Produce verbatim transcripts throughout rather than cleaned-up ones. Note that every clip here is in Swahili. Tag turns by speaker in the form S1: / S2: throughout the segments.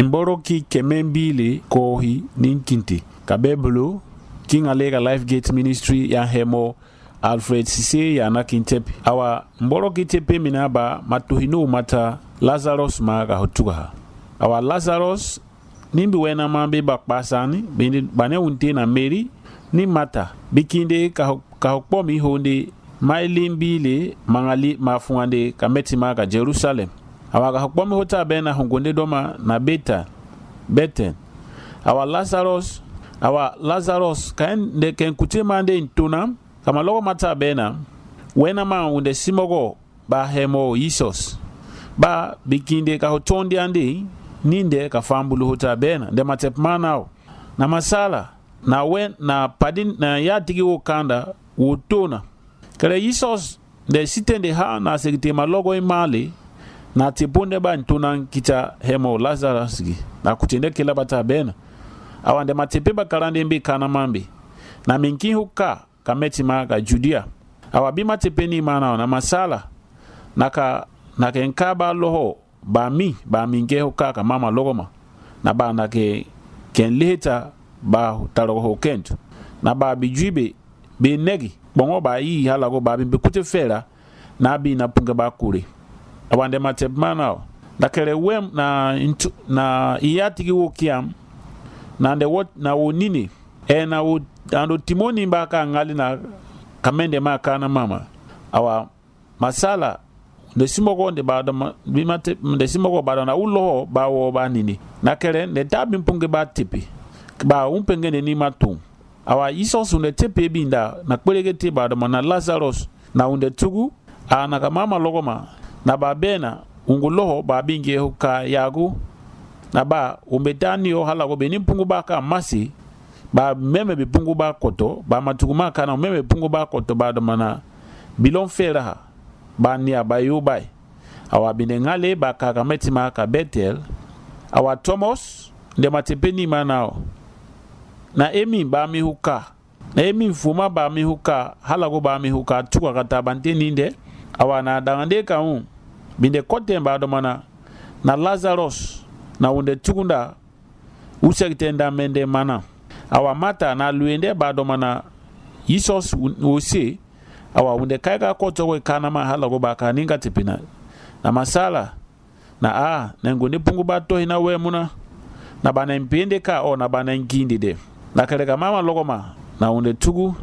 S1: Imboro ki kemembili kohi ninkinti. Kabebulu King Alega Life Gate Ministry ya hemo Alfred Sise ya nakintepi. Awa mboro ki tepe minaba matuhinu mata Lazarus maga hotuga. Awa Lazarus nimbi wena mambe bakpasani bane unte na Mary ni mata bikinde kahokpomi honde mailimbile mangali mafuande kameti maga Jerusalem. Awa kahokpomi hota bena hongonde doma na beta beten. Awa Lazarus awa Lazarus kan de ken kutimande intuna kama logo mata bena wena ma unde simogo ba hemo Jesus ba bikinde kahotondi ande ninde kafambulu hota bena de matepmanao na masala na wen na padin na yatigi ukanda utuna kale Jesus de sitende ha na segite malogo imali na tipunde ba ntuna kita hemo Lazarus gi na kutende kila bata bena awande matepe bakalande mbi kana mambi na minki huka kameti maga Judea awabima tepeni mana na masala naka naka enkaba loho ba mi ba minge huka ka mama logoma na ba nake ken leta ba taroho kent na ba bijibe be negi bongo ba yi halago ba bi kute fera na bi na punga ba kure awande matepe mana na kere wem na intu, na iyatigi wokiam na nde wot na wonini e na wo ando timoni mbaka ngali na kamende maka na mama awa masala de simogo de bado bimate de simogo bado na ulo ba wo ba nini na kere ne tabi mpunge ba tipi ba umpenge ne ni matum awa isos unde tepe binda na kwelege te bado na Lazarus na unde tugu ana kama logoma na babena unguloho ba binge huka yagu na ba umbetani yo halago beni mpungu ba ka masi ba meme bipungu ba koto ba matuguma kana meme bipungu ba koto ba do mana bilon fera ba ni abayu bai awa binengale ba ka kameti ma ka Betel awa Thomas de matepeni manao na emi ba mi huka na emi fuma ba mi huka halago ba mi huka tuka kata banteni nde awa na dangande ka un binde kote ba do mana na Lazarus na unde tukunda usekitenda mende mana awa mata na luende bado mana Jesus wose awa unde kaiga koto we kana mahala go baka ninga tipina na masala na a na ngone pungu bato hina we muna na bana mpende ka o na bana ngindi de na kale mama logoma na unde tugu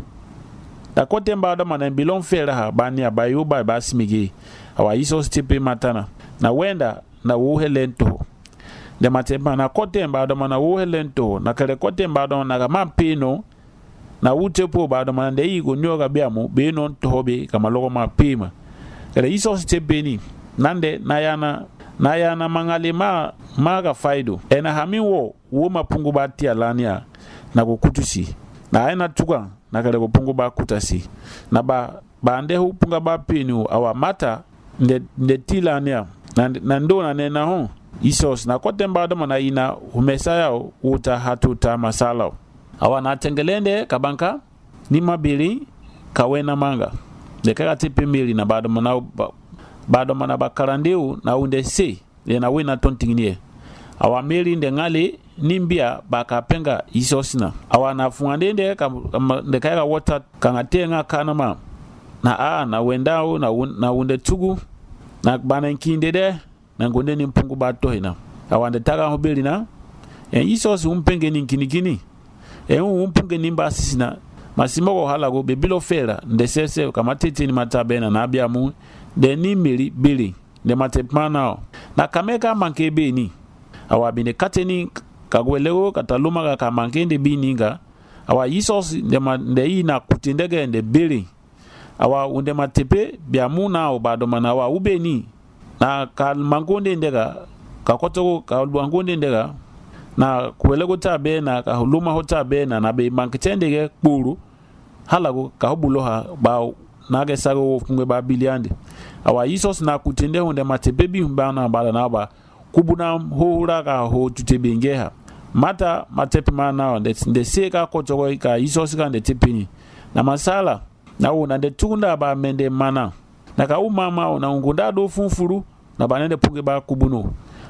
S1: da kote bado mana bilon fera ha bani abayu ba basimige awa Jesus tipe matana na wenda na wuhelento de matepa na kote mbado mana wuhelento na kale kote mbado na kama pino na utepo bado mana de igo nyoga biamu beno tobe kama logo mapima kale iso stepeni nande nayana nayana mangalima maga faido ena hamiwo wo mapungu batia lania na kukutusi na aina tuka na kale kupungu ba kutasi na ba bande hupunga ba pinu awa mata nde nde tilania na ndo na nena ho Isos na kote mbado mana ina umesaya uta hatuta masala awa na tengelende kabanka ni mabili kawena manga de kaka tipe mili na bado mana bado mana bakarandeu na unde se le na wina tontinginie awa mili nde ngale nimbia bakapenga Isos na awa na fuandende de kaka wota kangatenga kanama na a na wendao na, un, na unde tugu na bana nkinde de na ngonde ni mpungu bato hina awande taga hobeli na e Jesus umpenge ni kinikini e umpunge ni mbasisina masimo hala go bebilo fera ndesese kama tete ni matabena na abiamu de ni mili bili de matepmana na kameka manke beni awabine kateni kagweleo kataluma ka mankende bininga awa Jesus de ma de ina kutindege de bili awa unde matepe biamuna obado mana wa ubeni na kal mangonde ndega kakoto ka mangonde ndega na kuelego tabe na ka huluma hotabe na na be mankitendege kpuru halago ka hobuloha ba nage sago fungwe ba biliande awa Jesus na kutende hunde matebebi humbana bala na ba kubuna hohura ka ho tutebengeha mata matepe mana nde seka koto ka Jesus ka nde tepini na masala na una nde tunda ba mende mana na ka umama na ngunda do funfuru na banende punge ba kubuno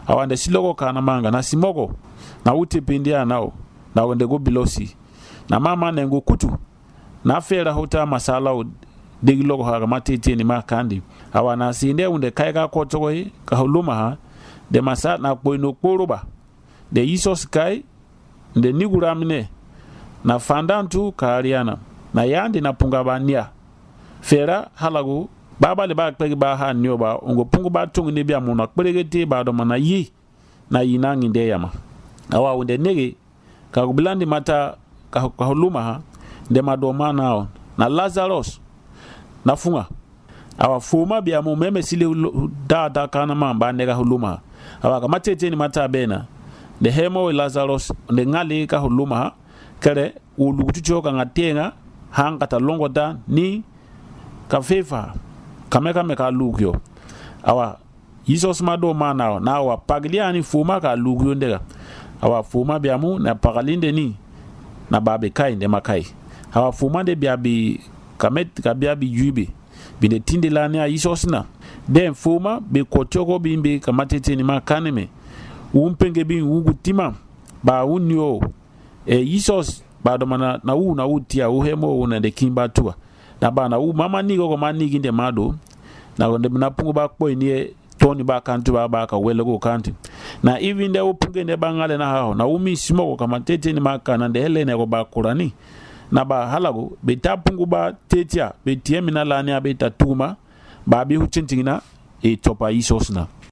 S1: awande siloko kana manga na simoko na ute pindia nao na wende go bilosi na mama nengo kutu na fera hota masala o diglogo ha matete ni makandi awana sinde unde kaiga ko toyi ka huluma ha de masa na poino koroba de isos kai de niguramne na fandantu kariana na yandi na punga bania fera halagu baba le ba kpegi ba ha nyoba ongo pungu ba tungu ne bia mona kperegete ba do mana yi na yina nginde yama awa unde nege ka bilandi mata ka, ka huluma ha de madoma na na Lazarus na funga awa fuma bia mu meme sile da da kana mamba nega huluma awa ka matete ni mata bena de hemo Lazarus de ngali ka huluma kare ulugutu choka ngatenga hanga ta longota ni ka fefa kameka meka lugyo awa Jesus mado mana na awa pagliani fuma ka lugyo ndega awa fuma bia mu na pagalinde ni na babe kai de makai awa fuma de bia bi kamet ka bia bi yubi bi de tinde la ne Jesus na den fuma be kochoko bimbe kamatete ni makaneme umpenge bi ugutima ba unyo e Jesus ba do mana na u na utia uhemo una de kimba tua na bana u mama ni go mani ginde mado na gonde na pungu ba kpo ni toni ba kantu ba ba ka wele go kanti na even de upunge ne bangale na hao na umi simo kama tete ni makana de hele ne go ba kurani na ba halago be tapungu ba tetia be tiemina lani abeta tuma ba bi huchintingina e topa isosna